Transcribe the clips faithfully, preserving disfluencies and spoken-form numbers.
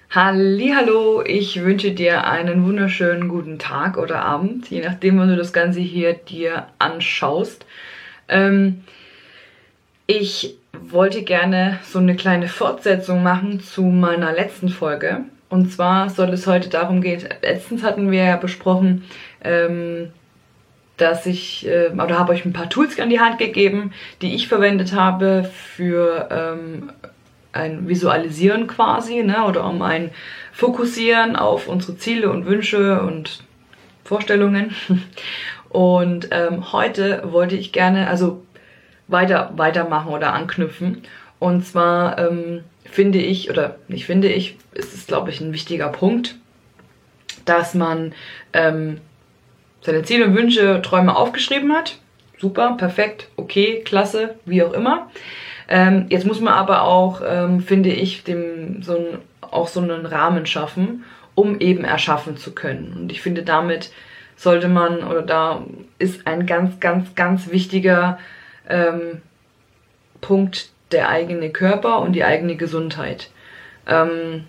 Hallihallo, ich wünsche dir einen wunderschönen guten Tag oder Abend, je nachdem, wann du das Ganze hier dir anschaust. Ähm, ich wollte gerne so eine kleine Fortsetzung machen zu meiner letzten Folge. Und zwar soll es heute darum gehen, letztens hatten wir ja besprochen, ähm, dass ich, äh, oder habe euch ein paar Tools an die Hand gegeben, die ich verwendet habe für ähm, ein Visualisieren quasi, ne, oder um ein Fokussieren auf unsere Ziele und Wünsche und Vorstellungen. Und ähm, heute wollte ich gerne, also weiter weitermachen oder anknüpfen. Und zwar ähm, finde ich, oder nicht finde ich, es ist, glaube ich, ein wichtiger Punkt, dass man ähm, seine Ziele und Wünsche, Träume aufgeschrieben hat. Super, perfekt, okay, klasse, wie auch immer. Ähm, jetzt muss man aber auch, ähm, finde ich, dem so ein, auch so einen Rahmen schaffen, um eben erschaffen zu können. Und ich finde, damit sollte man, oder da ist ein ganz, ganz, ganz wichtiger ähm, Punkt der eigene Körper und die eigene Gesundheit. Ähm,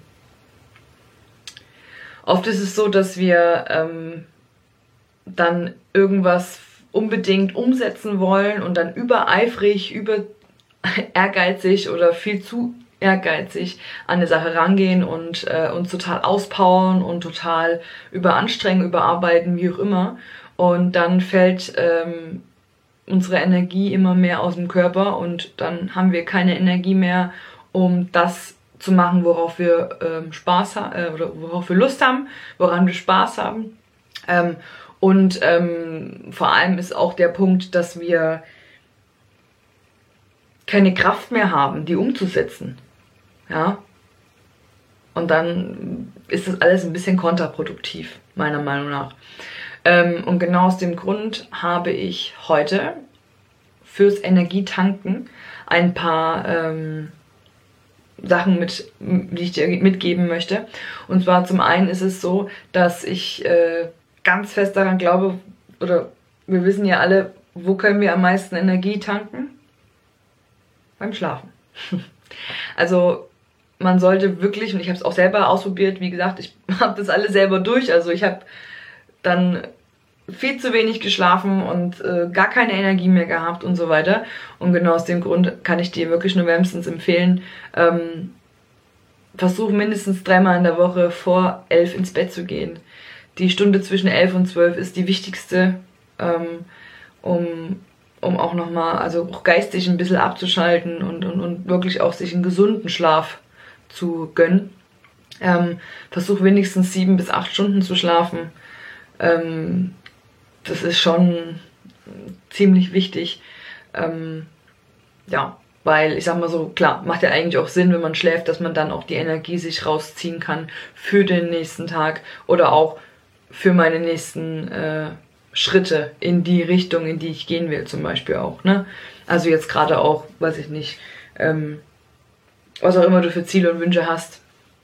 oft ist es so, dass wir ähm, dann irgendwas unbedingt umsetzen wollen und dann übereifrig, über ehrgeizig oder viel zu ehrgeizig an eine Sache rangehen und äh, uns total auspowern und total überanstrengen, überarbeiten, wie auch immer. Und dann fällt ähm, unsere Energie immer mehr aus dem Körper und dann haben wir keine Energie mehr, um das zu machen, worauf wir ähm, Spaß haben äh, oder worauf wir Lust haben, woran wir Spaß haben. Ähm, und ähm, vor allem ist auch der Punkt, dass wir keine Kraft mehr haben, die umzusetzen. Ja? Und dann ist das alles ein bisschen kontraproduktiv, meiner Meinung nach. Ähm, und genau aus dem Grund habe ich heute fürs Energietanken ein paar ähm, Sachen mit, die ich dir mitgeben möchte. Und zwar zum einen ist es so, dass ich äh, ganz fest daran glaube, oder wir wissen ja alle, wo können wir am meisten Energie tanken? Beim Schlafen. Also man sollte wirklich, und ich habe es auch selber ausprobiert, wie gesagt, ich habe das alles selber durch, also ich habe dann viel zu wenig geschlafen und äh, gar keine Energie mehr gehabt und so weiter. Und genau aus dem Grund kann ich dir wirklich nur wärmstens empfehlen, ähm, versuch mindestens dreimal in der Woche vor elf ins Bett zu gehen. Die Stunde zwischen elf und zwölf ist die wichtigste, ähm, um um auch nochmal, also auch geistig ein bisschen abzuschalten und, und, und wirklich auch sich einen gesunden Schlaf zu gönnen. Ähm, versuch wenigstens sieben bis acht Stunden zu schlafen. Ähm, das ist schon ziemlich wichtig. Ähm, ja, weil ich sag mal so, klar, macht ja eigentlich auch Sinn, wenn man schläft, dass man dann auch die Energie sich rausziehen kann für den nächsten Tag oder auch für meine nächsten äh, Schritte in die Richtung, in die ich gehen will, zum Beispiel auch, ne? Also jetzt gerade auch, weiß ich nicht, ähm, was auch immer du für Ziele und Wünsche hast.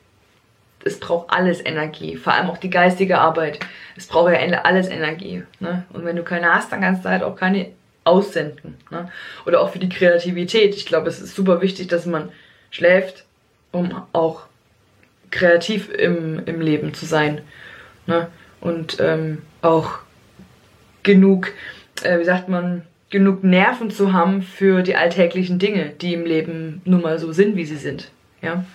Es braucht alles Energie, vor allem auch die geistige Arbeit. Es braucht ja alles Energie, ne? Und wenn du keine hast, dann kannst du halt auch keine aussenden, ne? Oder auch für die Kreativität. Ich glaube, es ist super wichtig, dass man schläft, um auch kreativ im, im Leben zu sein, ne? Und ähm, auch genug, äh, wie sagt man, genug Nerven zu haben für die alltäglichen Dinge, die im Leben nun mal so sind, wie sie sind. Ja?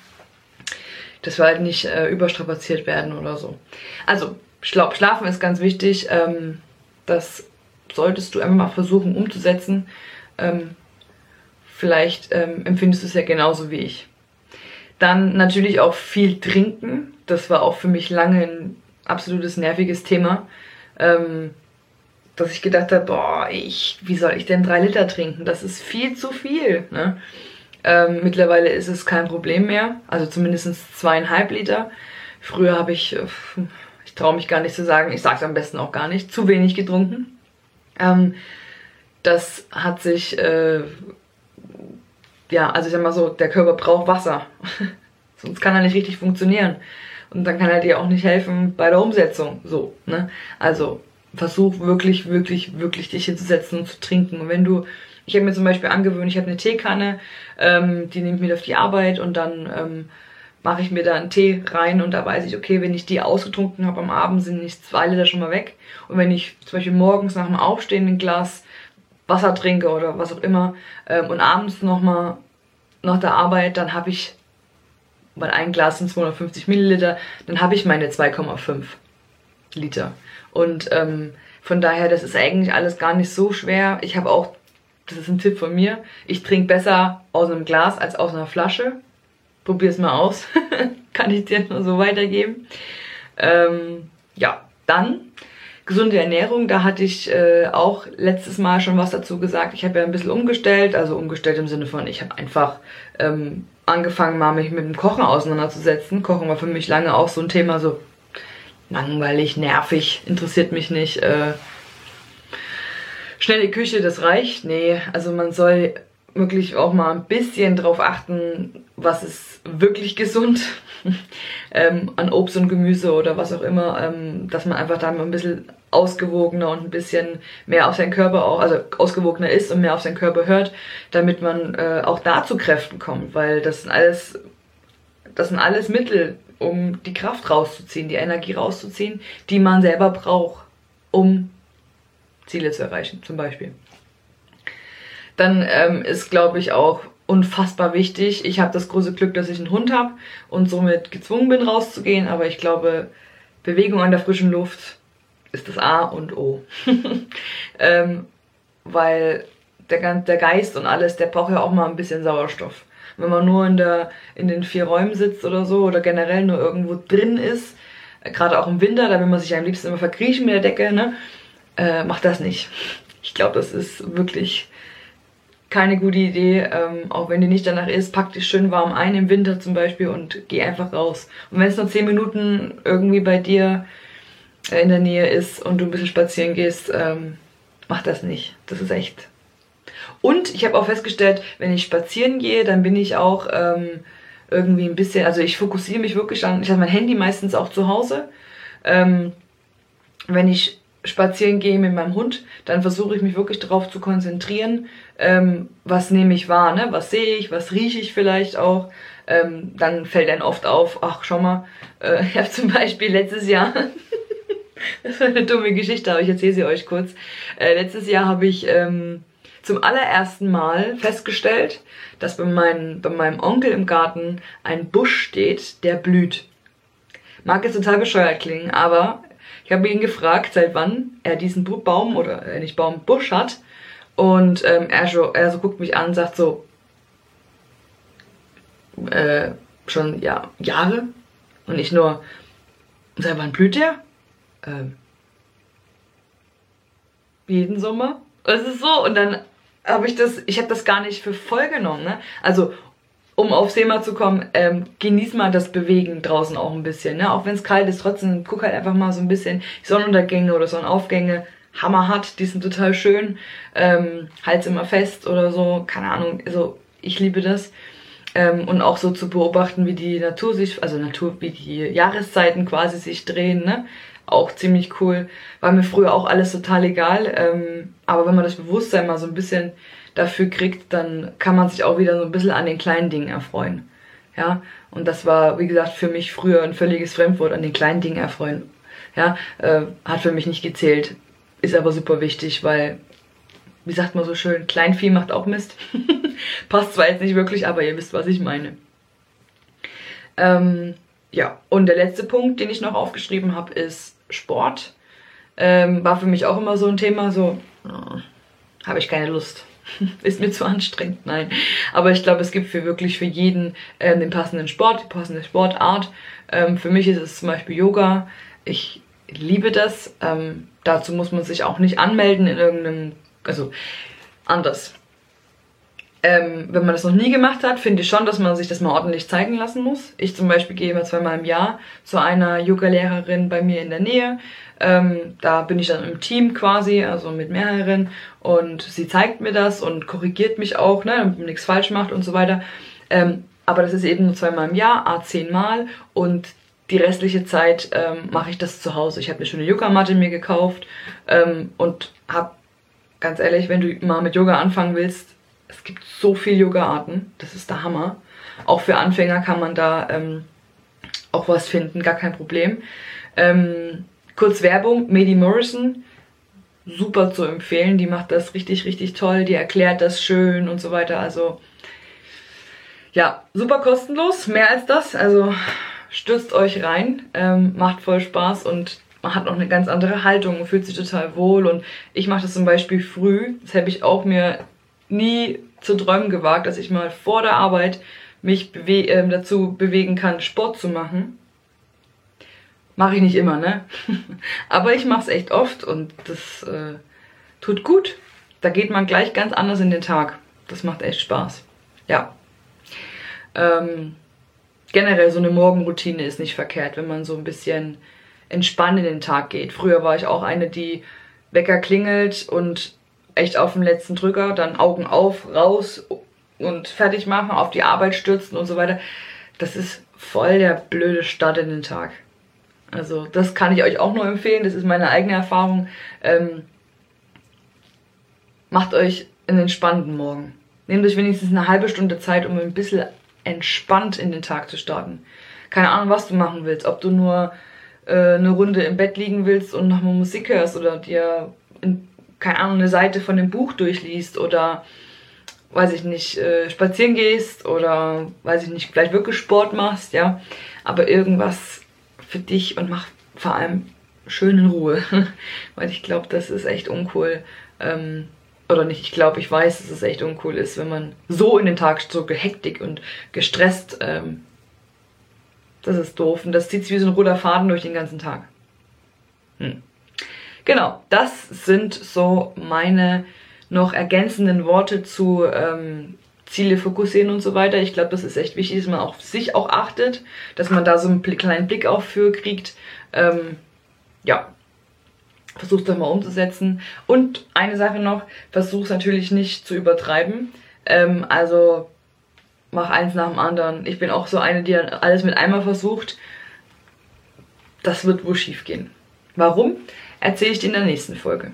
Dass wir halt nicht äh, überstrapaziert werden oder so. Also, Schla Schlafen ist ganz wichtig. Ähm, das solltest du einfach mal versuchen umzusetzen. Ähm, vielleicht ähm, empfindest du es ja genauso wie ich. Dann natürlich auch viel trinken. Das war auch für mich lange ein absolutes nerviges Thema. Ähm, dass ich gedacht habe, boah, ich, wie soll ich denn drei Liter trinken? Das ist viel zu viel. Ne? Ähm, mittlerweile ist es kein Problem mehr, also zumindest zweieinhalb Liter. Früher habe ich, ich traue mich gar nicht zu sagen, ich sage es am besten auch gar nicht, zu wenig getrunken. Ähm, das hat sich, äh, ja, also ich sag mal so, der Körper braucht Wasser, sonst kann er nicht richtig funktionieren. Und dann kann er dir auch nicht helfen bei der Umsetzung, so, ne? Also versuch wirklich, wirklich, wirklich dich hinzusetzen und zu trinken. Und wenn du, ich habe mir zum Beispiel angewöhnt, ich habe eine Teekanne, ähm, die nehme ich mit auf die Arbeit und dann ähm, mache ich mir da einen Tee rein und da weiß ich, okay, wenn ich die ausgetrunken habe am Abend, sind nicht zwei Liter schon mal weg. Und wenn ich zum Beispiel morgens nach dem Aufstehen ein Glas Wasser trinke oder was auch immer ähm, und abends nochmal nach der Arbeit, dann habe ich, weil ein Glas sind zweihundertfünfzig Milliliter, dann habe ich meine zwei Komma fünf Liter. Und ähm, von daher, das ist eigentlich alles gar nicht so schwer. Ich habe auch, das ist ein Tipp von mir, ich trinke besser aus einem Glas als aus einer Flasche. Probier es mal aus. Kann ich dir nur so weitergeben. Ähm, ja, dann gesunde Ernährung. Da hatte ich äh, auch letztes Mal schon was dazu gesagt. Ich habe ja ein bisschen umgestellt. Also umgestellt im Sinne von, ich habe einfach ähm, angefangen, mal mich mit dem Kochen auseinanderzusetzen. Kochen war für mich lange auch so ein Thema, so langweilig, nervig, interessiert mich nicht. Äh, schnelle Küche, das reicht. Nee, also man soll wirklich auch mal ein bisschen drauf achten, was ist wirklich gesund ähm, an Obst und Gemüse oder was auch immer, ähm, dass man einfach da mal ein bisschen ausgewogener und ein bisschen mehr auf seinen Körper auch, also ausgewogener ist und mehr auf seinen Körper hört, damit man äh, auch da zu Kräften kommt, weil das sind alles, das sind alles Mittel, um die Kraft rauszuziehen, die Energie rauszuziehen, die man selber braucht, um Ziele zu erreichen, zum Beispiel. Dann ähm, ist, glaube ich, auch unfassbar wichtig. Ich habe das große Glück, dass ich einen Hund habe und somit gezwungen bin, rauszugehen. Aber ich glaube, Bewegung an der frischen Luft ist das A und O. ähm, weil der, der Geist und alles, der braucht ja auch mal ein bisschen Sauerstoff. Wenn man nur in, der, in den vier Räumen sitzt oder so oder generell nur irgendwo drin ist, äh, gerade auch im Winter, da will man sich am liebsten immer verkriechen mit der Decke, ne? äh, macht das nicht. Ich glaube, das ist wirklich keine gute Idee, ähm, auch wenn dir nicht danach ist, pack dich schön warm ein im Winter zum Beispiel und geh einfach raus. Und wenn es nur zehn Minuten irgendwie bei dir äh, in der Nähe ist und du ein bisschen spazieren gehst, ähm, mach das nicht. Das ist echt. Und ich habe auch festgestellt, wenn ich spazieren gehe, dann bin ich auch ähm, irgendwie ein bisschen, also ich fokussiere mich wirklich an, ich habe mein Handy meistens auch zu Hause. Ähm, wenn ich spazieren gehe mit meinem Hund, dann versuche ich mich wirklich darauf zu konzentrieren, ähm, was nehme ich wahr, ne? Was sehe ich, was rieche ich vielleicht auch. Ähm, dann fällt einem oft auf, ach schau mal, äh, ich habe zum Beispiel letztes Jahr, das war eine dumme Geschichte, aber ich erzähle sie euch kurz. Äh, letztes Jahr habe ich ähm, zum allerersten Mal festgestellt, dass bei, mein, bei meinem Onkel im Garten ein Busch steht, der blüht. Mag jetzt total bescheuert klingen, aber ich habe ihn gefragt, seit wann er diesen Baum oder äh, nicht Baum, Busch hat. Und ähm, er, so, er so guckt mich an und sagt so, äh, schon ja, Jahre. Und ich nur, seit wann blüht der? Ähm, jeden Sommer. Das ist so. Und dann habe ich das, ich habe das gar nicht für voll genommen. Ne? Also, um aufs Thema zu kommen, ähm, genieß mal das Bewegen draußen auch ein bisschen. Ne? Auch wenn es kalt ist, trotzdem guck halt einfach mal so ein bisschen die Sonnenuntergänge oder Sonnenaufgänge. Hammerhart, die sind total schön. Ähm, halt's immer fest oder so, keine Ahnung. Also ich liebe das. Ähm, und auch so zu beobachten, wie die Natur sich, also Natur, wie die Jahreszeiten quasi sich drehen, ne? Auch ziemlich cool. War mir früher auch alles total egal. Ähm, aber wenn man das Bewusstsein mal so ein bisschen dafür kriegt, dann kann man sich auch wieder so ein bisschen an den kleinen Dingen erfreuen. Ja, und das war, wie gesagt, für mich früher ein völliges Fremdwort, an den kleinen Dingen erfreuen. Ja, äh, hat für mich nicht gezählt. Ist aber super wichtig, weil, wie sagt man so schön, Kleinvieh macht auch Mist. Passt zwar jetzt nicht wirklich, aber ihr wisst, was ich meine. Ähm, ja, und der letzte Punkt, den ich noch aufgeschrieben habe, ist Sport. Ähm, war für mich auch immer so ein Thema, so, oh, habe ich keine Lust. Ist mir zu anstrengend, nein. Aber ich glaube, es gibt für wirklich für jeden ähm, den passenden Sport, die passende Sportart. Ähm, für mich ist es zum Beispiel Yoga. Ich liebe das. Ähm, dazu muss man sich auch nicht anmelden in irgendeinem, also anders. Ähm, wenn man das noch nie gemacht hat, finde ich schon, dass man sich das mal ordentlich zeigen lassen muss. Ich zum Beispiel gehe immer zweimal im Jahr zu einer Yoga-Lehrerin bei mir in der Nähe. Ähm, da bin ich dann im Team quasi, also mit mehreren. Und sie zeigt mir das und korrigiert mich auch, ne, damit man nichts falsch macht und so weiter. Ähm, aber das ist eben nur zweimal im Jahr, a zehnmal. Und die restliche Zeit ähm, mache ich das zu Hause. Ich habe eine schöne Yogamatte mir gekauft ähm, und habe, ganz ehrlich, wenn du mal mit Yoga anfangen willst, es gibt so viele Yoga-Arten, das ist der Hammer. auch für Anfänger kann man da ähm, auch was finden, gar kein Problem. Ähm, kurz Werbung, Medi Morrison, super zu empfehlen, die macht das richtig, richtig toll, die erklärt das schön und so weiter, also ja, super kostenlos, mehr als das, also stürzt euch rein, ähm, macht voll Spaß und man hat noch eine ganz andere Haltung und fühlt sich total wohl und ich mache das zum Beispiel früh, das habe ich auch mir nie zu träumen gewagt, dass ich mal vor der Arbeit mich bewe äh, dazu bewegen kann, Sport zu machen. Mache ich nicht immer, ne? Aber ich mache es echt oft und das äh, tut gut. Da geht man gleich ganz anders in den Tag. Das macht echt Spaß. Ja. Ähm, generell so eine Morgenroutine ist nicht verkehrt, wenn man so ein bisschen entspannt in den Tag geht. Früher war ich auch eine, die Wecker klingelt und echt auf den letzten Drücker, dann Augen auf, raus und fertig machen, auf die Arbeit stürzen und so weiter. Das ist voll der blöde Start in den Tag. Also das kann ich euch auch nur empfehlen, das ist meine eigene Erfahrung. Ähm, macht euch einen entspannten Morgen. Nehmt euch wenigstens eine halbe Stunde Zeit, um ein bisschen entspannt in den Tag zu starten. Keine Ahnung, was du machen willst, ob du nur äh, eine Runde im Bett liegen willst und nochmal Musik hörst oder dir, in, keine Ahnung, eine Seite von dem Buch durchliest oder, weiß ich nicht, äh, spazieren gehst oder, weiß ich nicht, vielleicht wirklich Sport machst, ja, aber irgendwas für dich und mach vor allem schön in Ruhe, weil ich glaube, das ist echt uncool, ähm, oder nicht, ich glaube, ich weiß, dass es echt uncool ist, wenn man so in den Tag so gehektigt und gestresst, ähm, das ist doof und das zieht sich wie so ein roter Faden durch den ganzen Tag. Hm. Genau, das sind so meine noch ergänzenden Worte zu ähm, Ziele fokussieren und so weiter. Ich glaube, das ist echt wichtig, dass man auf sich auch achtet, dass man da so einen kleinen Blick auf für kriegt. Ähm, ja, versucht es doch mal umzusetzen. Und eine Sache noch, versuch es natürlich nicht zu übertreiben. Ähm, also mach eins nach dem anderen. Ich bin auch so eine, die alles mit einmal versucht. Das wird wohl schief gehen. Warum? Erzähle ich dir in der nächsten Folge.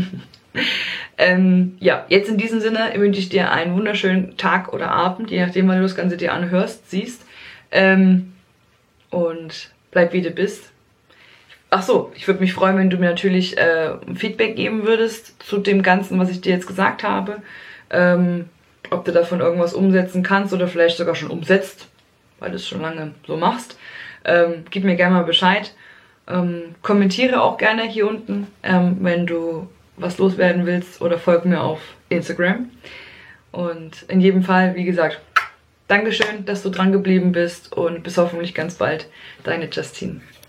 ähm, ja, jetzt in diesem Sinne wünsche ich dir einen wunderschönen Tag oder Abend, je nachdem, wann du das Ganze dir anhörst, siehst. Ähm, und bleib wie du bist. Ach so, ich würde mich freuen, wenn du mir natürlich äh, Feedback geben würdest zu dem Ganzen, was ich dir jetzt gesagt habe. Ähm, ob du davon irgendwas umsetzen kannst oder vielleicht sogar schon umsetzt, weil du es schon lange so machst. Ähm, gib mir gerne mal Bescheid. Ähm, kommentiere auch gerne hier unten, ähm, wenn du was loswerden willst oder folg mir auf Instagram. Und in jedem Fall, wie gesagt, Dankeschön, dass du dran geblieben bist und bis hoffentlich ganz bald. Deine Justine.